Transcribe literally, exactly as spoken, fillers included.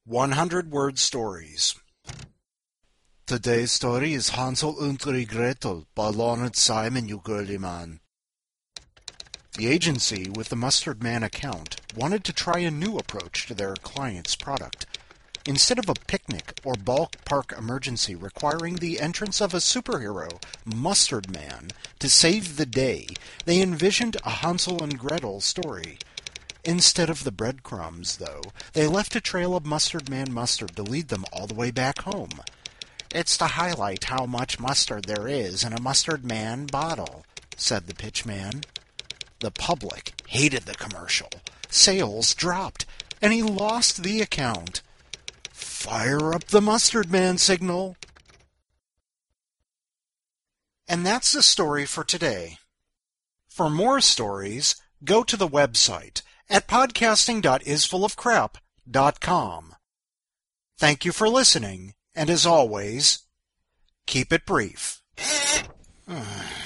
hundred word stories. Today's story is Hansel und Gretel by Lawrence Simon, you girly man. The agency with the Mustard Man account wanted to try a new approach to their client's product. Instead of a picnic or ballpark emergency requiring the entrance of a superhero, Mustard Man, to save the day, they envisioned a Hansel and Gretel story. Instead of the breadcrumbs, though, they left a trail of Mustard Man mustard to lead them all the way back home. "It's to highlight how much mustard there is in a Mustard Man bottle," said the pitchman. The public hated the commercial. Sales dropped, and he lost the account. Fire up the Mustard Man signal. And that's the story for today. For more stories, go to the website at podcasting dot is full of crap dot com. Thank you for listening, and as always, keep it brief.